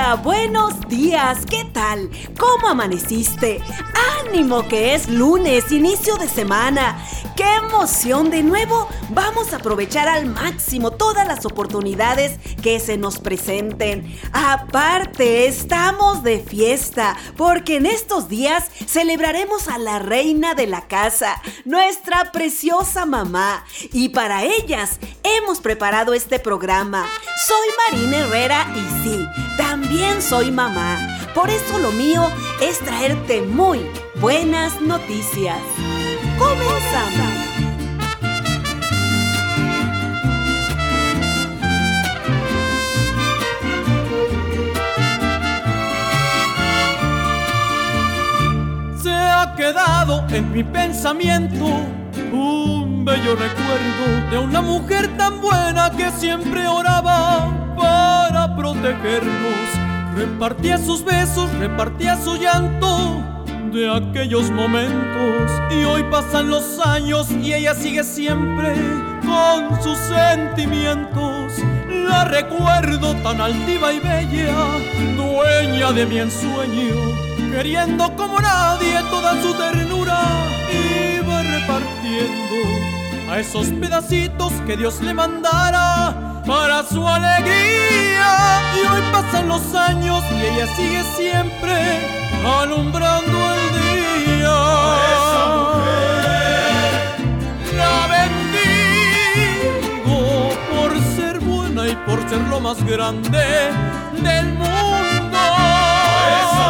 Hola, buenos días, ¿qué tal? ¿Cómo amaneciste? ¡Ánimo que es lunes, inicio de semana! ¡Qué emoción! De nuevo, vamos a aprovechar al máximo todas las oportunidades que se nos presenten. Aparte, estamos de fiesta, porque en estos días celebraremos a la reina de la casa, nuestra preciosa mamá. Y para ellas hemos preparado este programa. Soy Marina Herrera y sí, también soy mamá. Por eso lo mío es traerte muy buenas noticias. ¡Comenzamos! Se ha quedado en mi pensamiento un bello recuerdo de una mujer tan buena que siempre oraba para protegernos. Repartía sus besos, repartía su llanto de aquellos momentos. Y hoy pasan los años y ella sigue siempre con sus sentimientos. La recuerdo tan altiva y bella, dueña de mi ensueño, queriendo como nadie toda su ternura. Iba repartiendo a esos pedacitos que Dios le mandara para su alegría. Y hoy pasan los años y ella sigue siempre alumbrando el día. A esa mujer la bendigo por ser buena y por ser lo más grande del mundo. A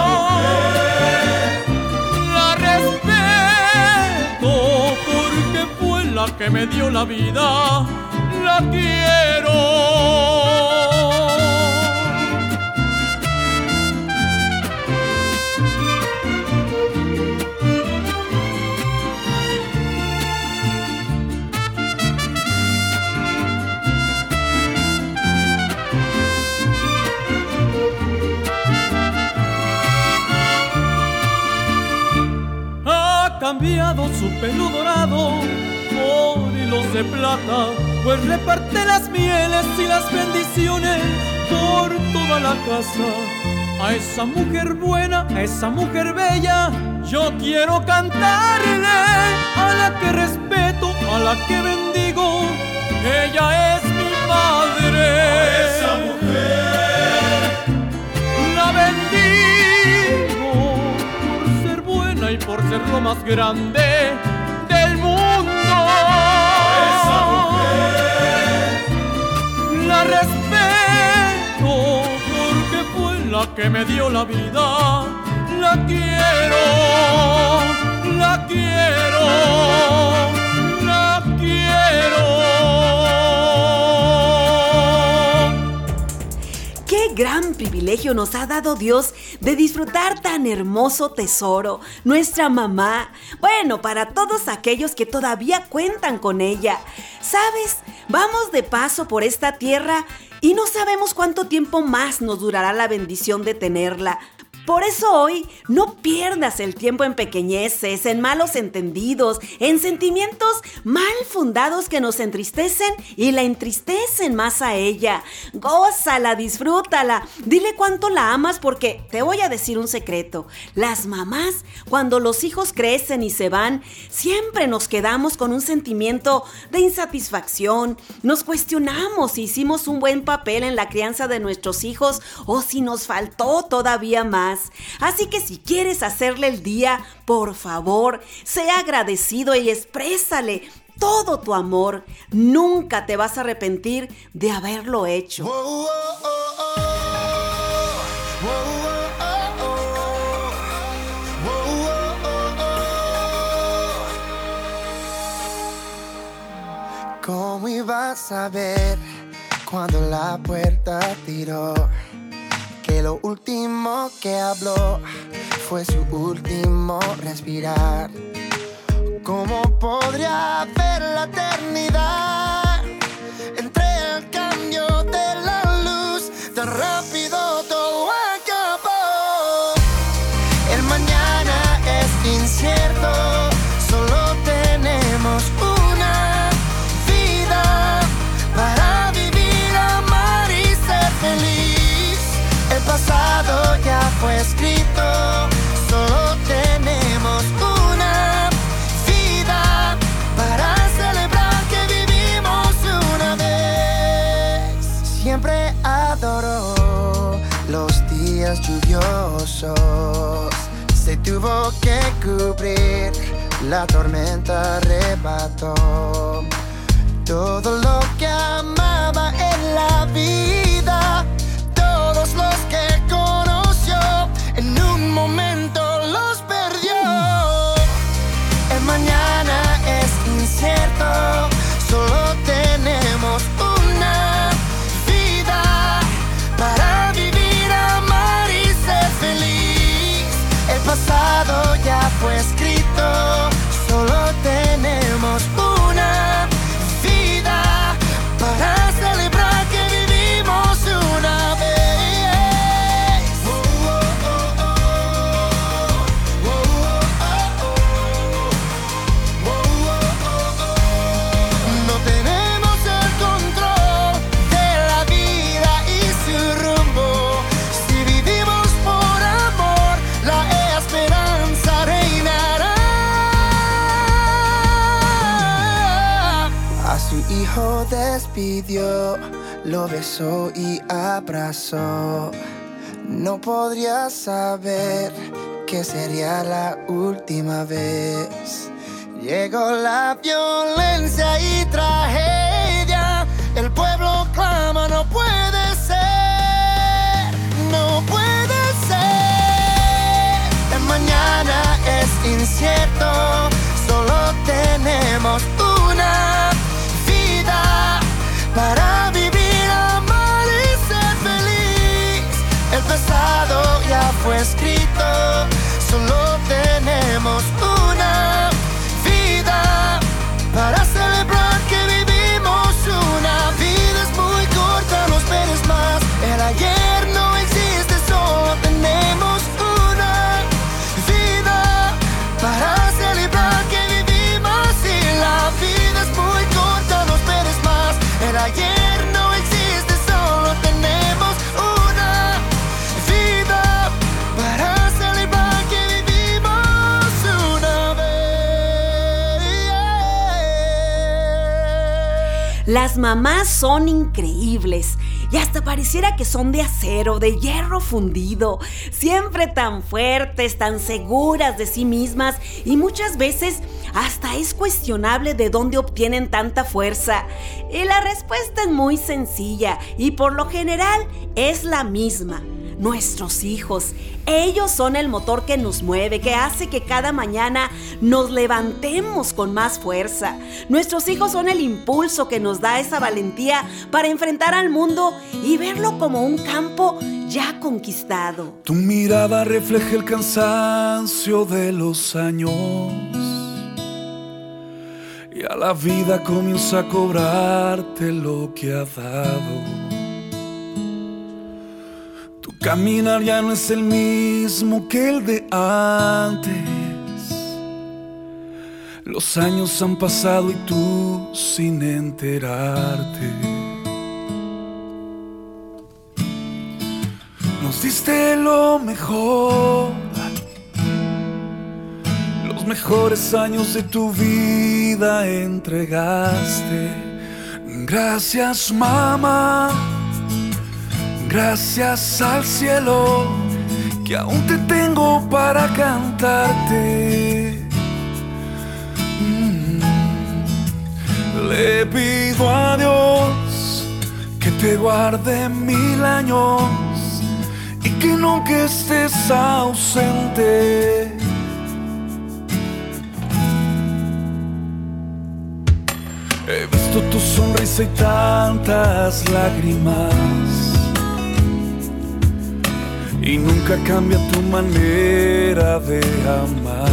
esa mujer la respeto porque fue la que me dio la vida. La quiero. Ha cambiado su pelo dorado por hilos de plata, pues reparte las mieles y las bendiciones por toda la casa. A esa mujer buena, a esa mujer bella, yo quiero cantarle. A la que respeto, a la que bendigo, ella es mi madre. A esa mujer la bendigo por ser buena y por ser lo más grande del mundo. La respeto porque fue la que me dio la vida. La quiero, la quiero, la quiero. ¡Qué gran privilegio nos ha dado Dios de disfrutar tan hermoso tesoro, nuestra mamá! Bueno, para todos aquellos que todavía cuentan con ella. ¿Sabes? Vamos de paso por esta tierra y no sabemos cuánto tiempo más nos durará la bendición de tenerla. Por eso hoy no pierdas el tiempo en pequeñeces, en malos entendidos, en sentimientos mal fundados que nos entristecen y la entristecen más a ella. Gózala, disfrútala, dile cuánto la amas porque te voy a decir un secreto. Las mamás, cuando los hijos crecen y se van, siempre nos quedamos con un sentimiento de insatisfacción. Nos cuestionamos si hicimos un buen papel en la crianza de nuestros hijos o si nos faltó todavía más. Así que si quieres hacerle el día, por favor, sea agradecido y exprésale todo tu amor. Nunca te vas a arrepentir de haberlo hecho. oh, oh, oh, oh. ¿Cómo ibas a ver cuando la puerta tiró? Que lo último que habló fue su último respirar. ¿Cómo podría ver la eternidad entre el cambio de la luz? Tan rápido todo acabó. El mañana es incierto, solo tenemos una vida para vivir, amar y ser feliz. El pasado siempre adoró los días lluviosos. Se tuvo que cubrir, la tormenta arrebató todo lo que amaba en la vida. Todos los que conoció, en un momento los perdió. El mañana es incierto, solo tenemos una vida para vivir, amar y ser feliz. El pasado ya fue escrito, solo tenemos una vida para celebrar que vivimos una vez. No tenemos el control de la vida y su rumbo. Si vivimos por amor, la esperanza reinará. A su hijo despidió, lo besó y abrazó. No podría saber que sería la última vez. Llegó la violencia y tragedia. El pueblo clama, no puede ser, no puede ser. El mañana es incierto, solo tenemos una vida para vivir, amar y ser feliz. El pasado ya fue escrito, solo tenemos una vida para celebrar que vivimos una vida. Es muy corta, no esperes más. El ayer no existe, solo tenemos una vida para celebrar que vivimos. Y la vida es muy corta, no esperes más. El ayer no existe, solo tenemos una vida para celebrar que vivimos una vez. Las mamás son increíbles y hasta pareciera que son de acero, de hierro fundido, siempre tan fuertes, tan seguras de sí mismas, y muchas veces hasta es cuestionable de dónde obtienen tanta fuerza. Y la respuesta es muy sencilla y por lo general es la misma: nuestros hijos. Ellos son el motor que nos mueve, que hace que cada mañana nos levantemos con más fuerza. Nuestros hijos son el impulso que nos da esa valentía para enfrentar al mundo y verlo como un campo ya conquistado. Tu mirada refleja el cansancio de los años y a la vida comienza a cobrarte lo que ha dado. Caminar ya no es el mismo que el de antes. Los años han pasado y tú sin enterarte. Nos diste lo mejor, los mejores años de tu vida entregaste. Gracias, mamá. Gracias al cielo que aún te tengo para cantarte. Le pido a Dios que te guarde 1000 años y que nunca estés ausente. He visto tu sonrisa y tantas lágrimas, y nunca cambia tu manera de amar.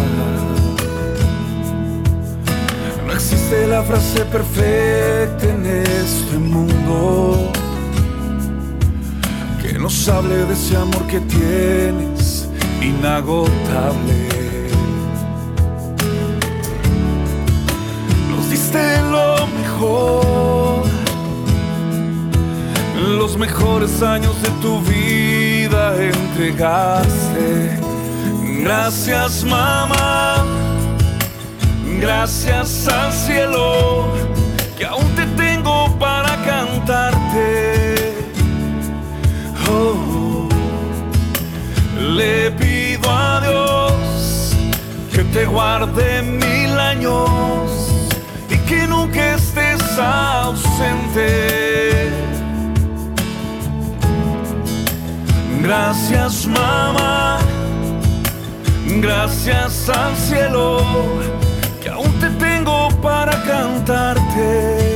No existe la frase perfecta en este mundo que nos hable de ese amor que tienes inagotable. Nos diste lo mejor, los mejores años de tu vida entregaste. Gracias, mamá. Gracias al cielo que aún te tengo para cantarte. te guarde 1000 años y que nunca estés ausente. Gracias, mamá, gracias al cielo, que aún te tengo para cantarte.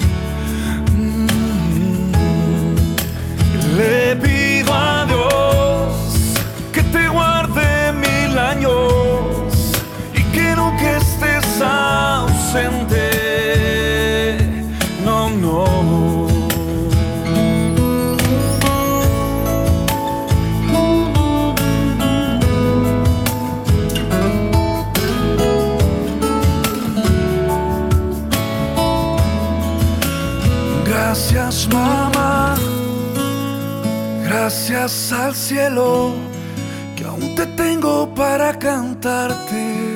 Le pido a Dios que te guarde 1000 años y que nunca estés ausente. No, no. Gracias, mamá, gracias al cielo, que aún te tengo para cantarte.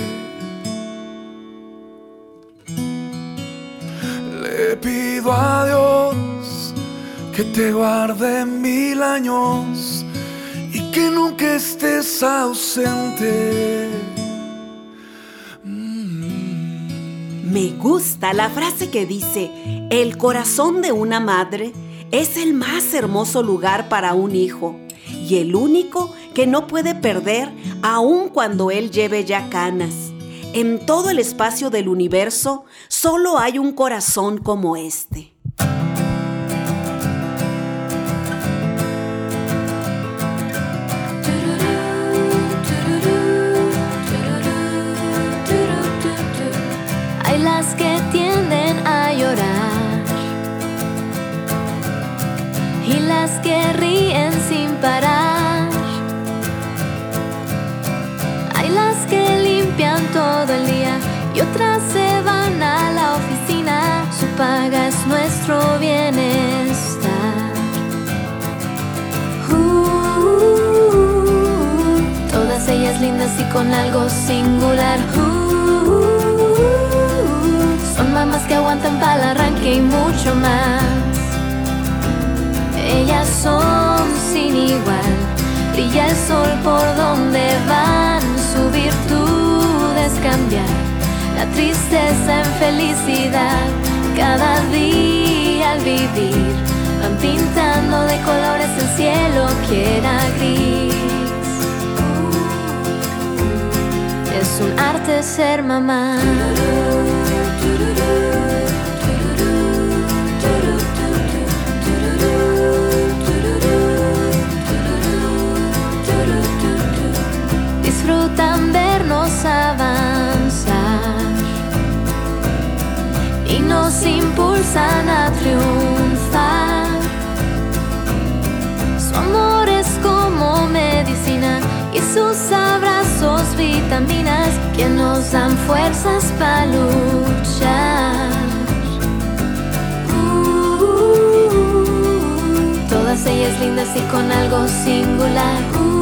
Le pido a Dios que te guarde 1000 años y que nunca estés ausente. Me gusta la frase que dice: el corazón de una madre es el más hermoso lugar para un hijo y el único que no puede perder aun cuando él lleve ya canas. En todo el espacio del universo solo hay un corazón como este. Hay las que tienden a llorar y las que ríen sin parar. Hay las que limpian todo el día y otras se van a la oficina. Su paga es nuestro bienestar. Todas ellas lindas y con algo singular. Son mamás que aguantan para el arranque y mucho más. Ellas son sin igual, brilla el sol por donde van. Su virtud es cambiar la tristeza en felicidad. Cada día al vivir van pintando de colores el cielo que era gris. Es un arte ser mamá. Disfrutan vernos avanzar y nos impulsan a triunfar. Su amor es como medicina y sus abrazos vitaminas que nos dan fuerzas para luchar. Todas ellas lindas y con algo singular.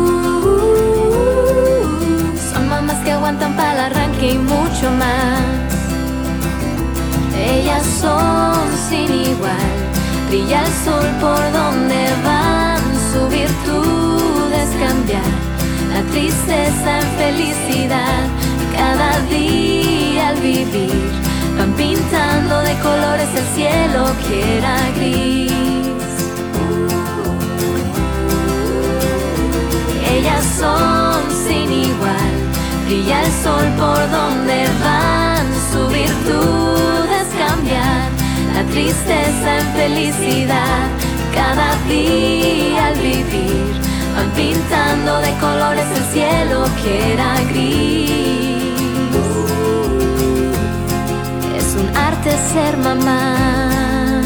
Son mamás que aguantan para el arranque y mucho más. Ellas son sin igual, brilla el sol por donde van. Su virtud es cambiar la tristeza en felicidad. Cada día al vivir van pintando de colores el cielo que era gris. Ellas son sin igual, brilla el sol por donde van. Su virtud es cambiar la tristeza en felicidad. Cada día al vivir van pintando de colores el cielo que era gris. Es un arte ser mamá.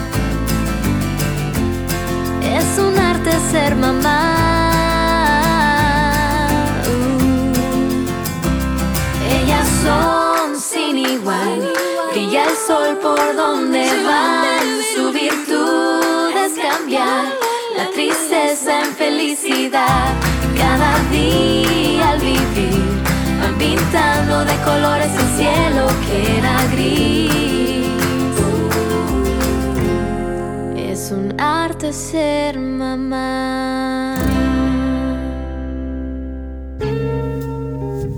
Es un arte ser mamá. Ellas son sin igual, brilla el sol por donde van. Su virtud es cambiar la tristeza en felicidad. Cada día al vivir van pintando de colores el cielo que era gris. Es un arte ser mamá.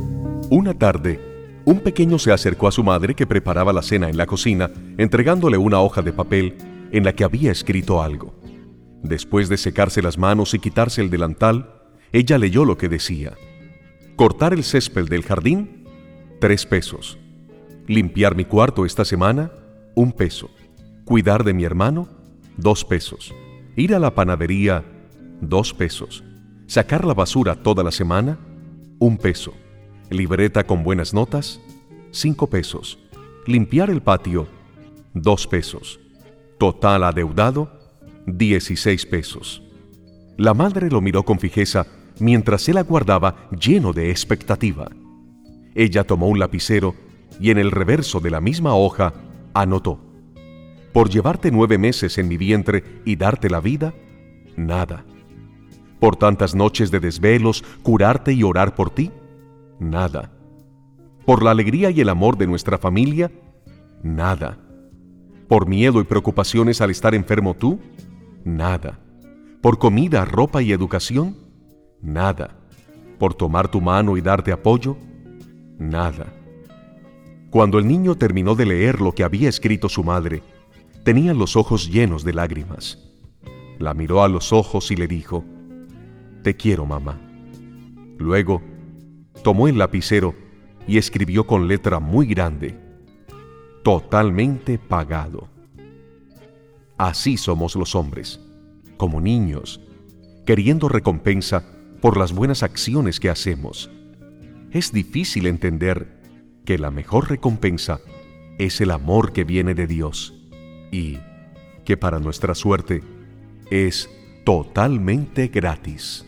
Una tarde, un pequeño se acercó a su madre que preparaba la cena en la cocina, entregándole una hoja de papel en la que había escrito algo. Después de secarse las manos y quitarse el delantal, ella leyó lo que decía: cortar el césped del jardín, 3 pesos. Limpiar mi cuarto esta semana, 1 peso. Cuidar de mi hermano, 2 pesos. Ir a la panadería, 2 pesos. Sacar la basura toda la semana, 1 peso. Libreta con buenas notas, 5 pesos. Limpiar el patio, 2 pesos. Total adeudado, 16 pesos. La madre lo miró con fijeza mientras él aguardaba lleno de expectativa. Ella tomó un lapicero y en el reverso de la misma hoja anotó: por llevarte 9 meses en mi vientre y darte la vida, nada. Por tantas noches de desvelos, curarte y orar por ti, nada. Por la alegría y el amor de nuestra familia, nada. Por miedo y preocupaciones al estar enfermo tú, nada. Por comida, ropa y educación, nada. Por tomar tu mano y darte apoyo, nada. Cuando el niño terminó de leer lo que había escrito su madre, tenía los ojos llenos de lágrimas. La miró a los ojos y le dijo: te quiero, mamá. Luego, tomó el lapicero y escribió con letra muy grande: totalmente pagado. Así somos los hombres, como niños, queriendo recompensa por las buenas acciones que hacemos. Es difícil entender que la mejor recompensa es el amor que viene de Dios y que para nuestra suerte es totalmente gratis.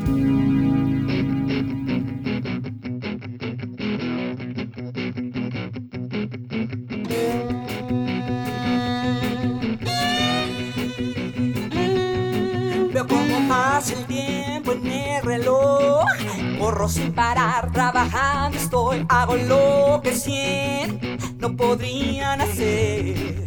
Veo cómo pasa el tiempo en el reloj. Corro sin parar, trabajando estoy. Hago lo que 100 no podrían hacer.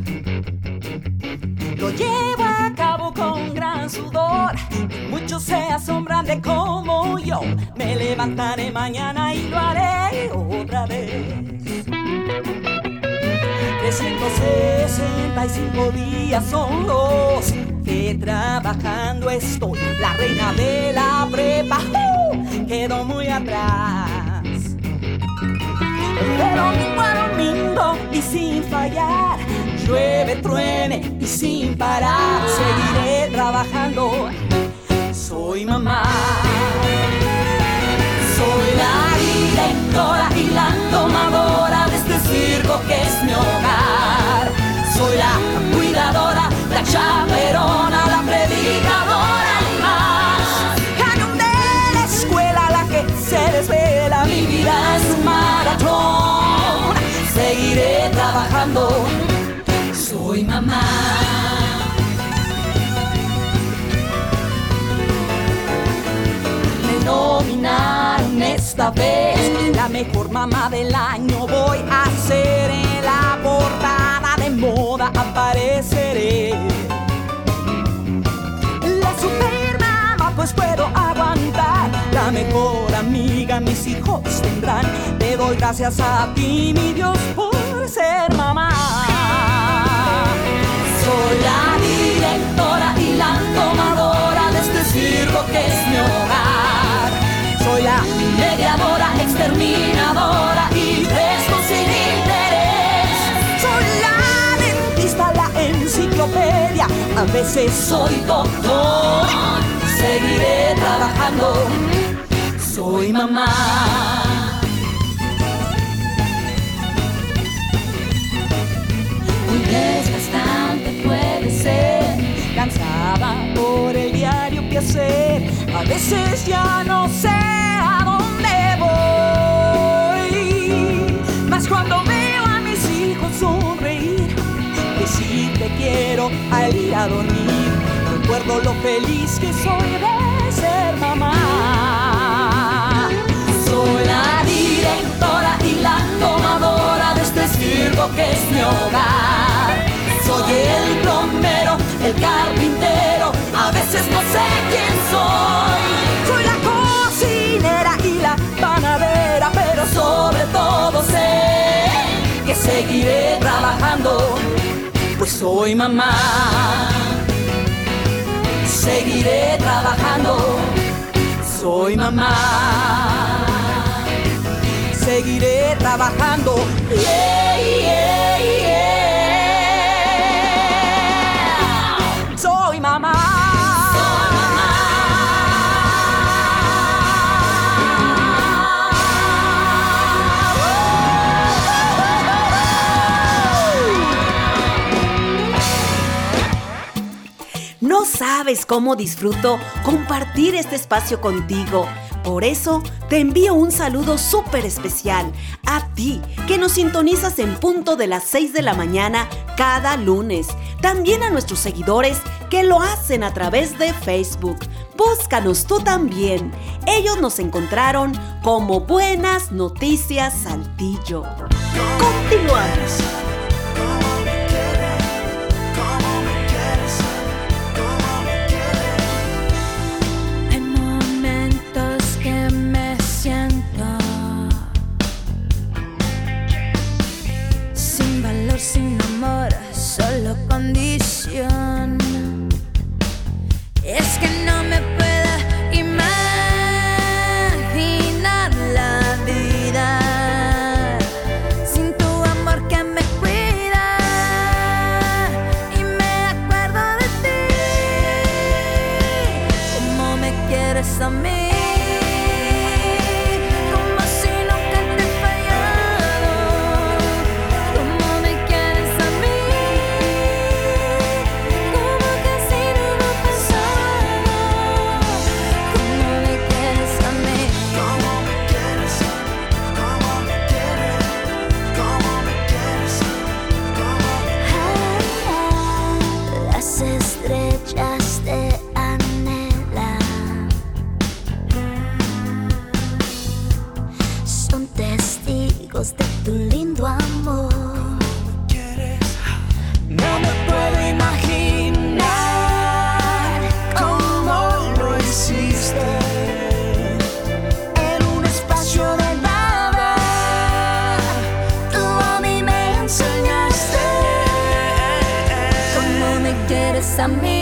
Lo llevo a cabo con gran sudor. Muchos se asombran de cómo yo me levantaré mañana y lo haré otra vez. 365 días son los que trabajando estoy. La reina de la prepa quedó muy atrás. De domingo a domingo y sin fallar, llueve, truene y sin parar, seguiré trabajando. Soy mamá, soy la directora y la domadora de este circo que es mi hogar. Soy la cuidadora, la chaperona, la predicadora y más. Cañón de la escuela, la que se desvela. Mi vida es un maratón, seguiré trabajando. Soy mamá. Me nominaron esta vez la mejor mamá del año. Voy a ser en la portada de moda, apareceré. La super mamá, pues puedo aguantar. La mejor amiga mis hijos tendrán. Te doy gracias a ti, mi Dios, por ser mamá. Soy la directora y la domadora de este circo que es mi hogar. Soy la mediadora, exterminadora y presto sin interés. Soy la dentista, la enciclopedia, a veces soy doctor. Seguiré trabajando, soy mamá. Muy desgastante puede ser, cansada por el diario quehacer. A veces ya no sé a dónde voy, mas cuando veo a mis hijos sonreír, decirte quiero al ir a dormir, recuerdo lo feliz que soy de ser mamá. Soy la directora y la domadora de este circo que es mi hogar. Soy el plomero, el carpintero, a veces no sé quién soy. Soy la cocinera y la panadera, pero Soy mamá. Seguiré trabajando. Soy mamá. Seguiré trabajando. Yeah, yeah, yeah. Soy mamá. No sabes cómo disfruto compartir este espacio contigo. Por eso te envío un saludo súper especial a ti que nos sintonizas en punto de las 6 de la mañana cada lunes. También a nuestros seguidores que lo hacen a través de Facebook. Búscanos tú también. Ellos nos encontraron como Buenas Noticias Saltillo. Continuamos. Sin amor, solo condición. Es que no me puedo imaginar la vida sin tu amor que me cuida y me acuerdo de ti. Como me quieres a mí. De tu lindo amor. No me puedo imaginar cómo lo hiciste en un espacio de nada. Tú a mí me enseñaste Cómo me quieres a mí.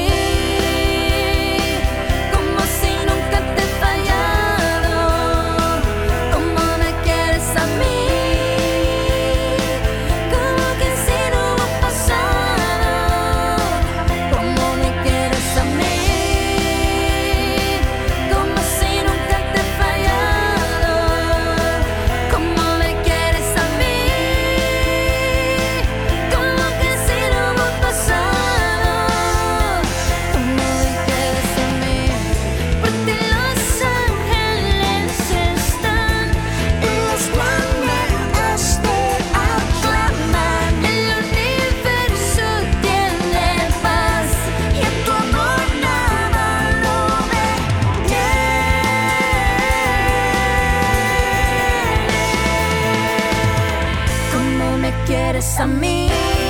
Quieres a mí.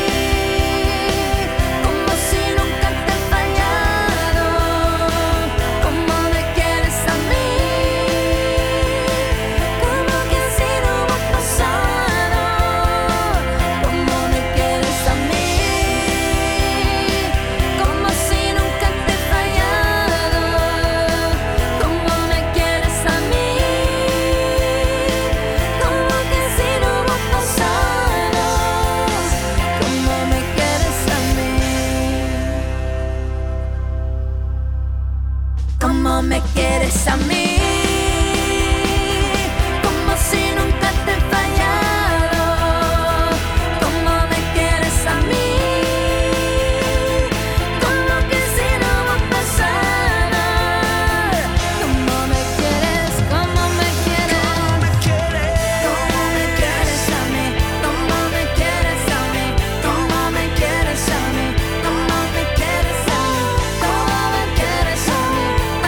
Como me quieres a mí, como si nunca te he fallado. Como me quieres a mí, como que si no hubo pasado. Como me quieres, como me quieres, como me quieres a mí, como me quieres a mí, como me quieres a mí, como me quieres a mí, como me quieres a mí.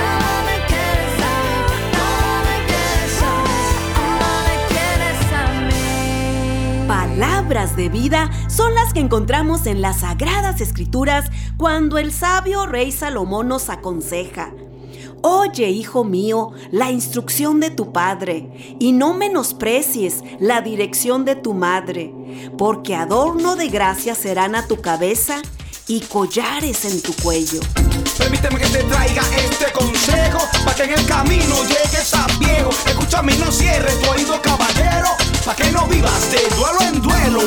Palabras de vida son las que encontramos en las Sagradas Escrituras cuando el sabio rey Salomón nos aconseja: oye, hijo mío, la instrucción de tu padre, y no menosprecies la dirección de tu madre, porque adorno de gracia serán a tu cabeza y collares en tu cuello. Permíteme que te traiga este consejo, para que en el camino llegues a viejo. Escúchame y no cierres tu oído, caballero, para que no vivas de duelo en duelo.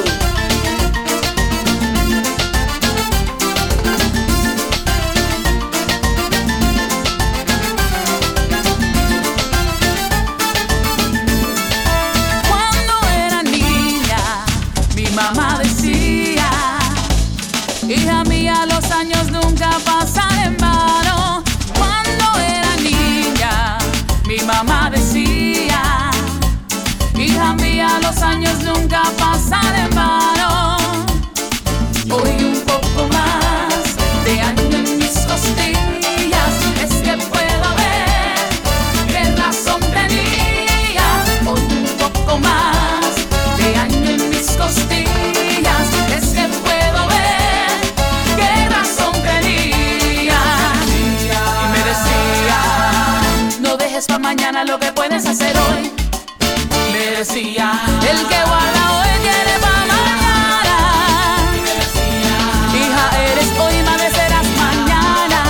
Mamá decía, hija mía, los años nunca pasan en vano. Cuando era niña, mi mamá decía, hija mía, los años nunca pasan en vano. Hoy un poco más de año en mis costillas, es que puedo ver qué razón tenía. Hoy un poco más de año en mis costillas, es que puedo ver qué razón tenía. Y me decía, no dejes para mañana lo que puedes hacer hoy. Me decía, el que guarda hoy tiene para mañana. Y me decía, hija eres hoy, madre serás mañana.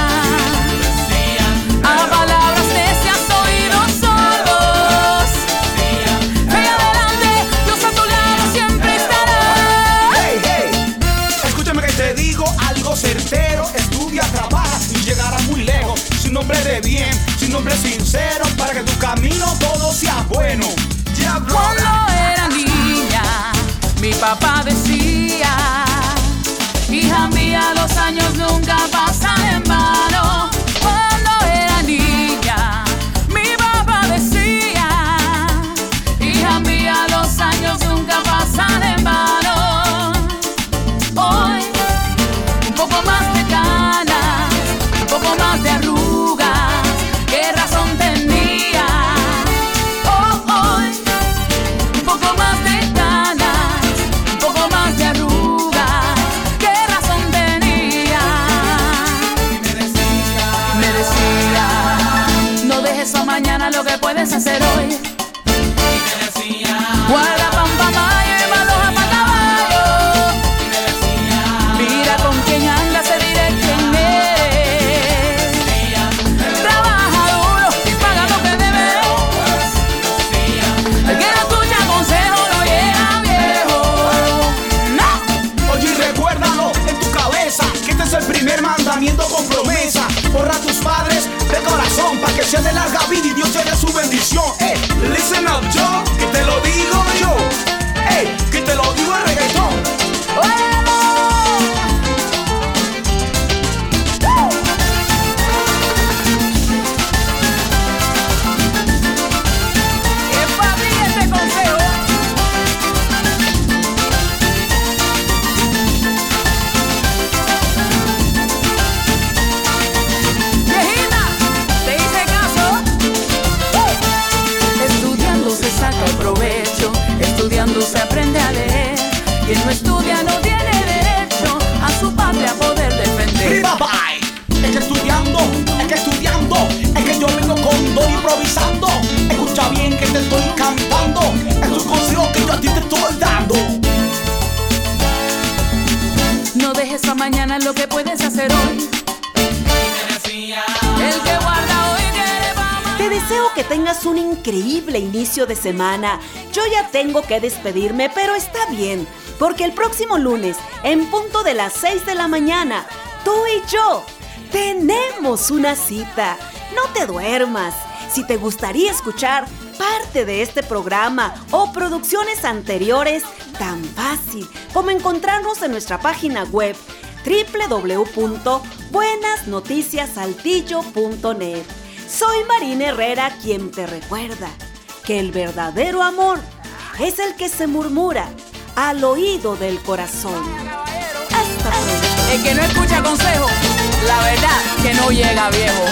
A palabras necias, oídos sordos. Ve adelante, Dios a tu lado siempre estará. Hey, hey, escúchame que te digo algo certero. Estudia, trabaja y llegarás muy lejos. Sin nombre de bien, sin nombre sincero, para que tu camino todo sea bueno. Cuando era niña, mi papá decía, hija mía, los años nunca pasan en vano. Cuando era niña, mi papá decía, hija mía, los años nunca pasan en vano. Hoy, un poco más de ganas, un poco más de arrugas, ¿qué razón tenía? Hoy, un poco más de ganas, un poco más de arrugas, ¿qué razón tenía? Y me decía, no dejes a mañana lo que puedes hacer hoy. Y me decía, guarda pan pa' mayo y maloja pa' caballo. Y me decía, mira con quién andas, se diré quién eres. Trabaja duro y paga lo que debes. El que no escucha consejo no llega viejo. No. Oye, y recuérdalo en tu cabeza, que este es el primer mandamiento con promesa. Honra a tus padres de corazón, para que sea de larga vida y Dios te dé su bendición. Listen up, yo, que te lo digo yo. Que te lo digo el reggaetón. Es para ti este consejo. Viejita, te hice caso. Estudiando se saca el provecho, estudiando se aprende a leer. Quien no estudia no tiene derecho a su patria poder defender. Bye. Es que estudiando, es que yo vengo con don improvisando. Escucha bien que te estoy cantando, es un consejo que yo a ti te estoy dando. No dejes para mañana lo que puedes hacer hoy. El que guarda hoy tiene para mañana. Te deseo que tengas un increíble inicio de semana. Yo ya tengo que despedirme, pero está bien, porque el próximo lunes, en punto de las 6 de la mañana, tú y yo tenemos una cita. No te duermas. Si te gustaría escuchar parte de este programa o producciones anteriores, tan fácil como encontrarnos en nuestra página web www.buenasnoticiasaltillo.net. Soy Marina Herrera, quien te recuerda que el verdadero amor es el que se murmura al oído del corazón. Hasta pronto. El que no escucha consejo, la verdad que no llega viejo.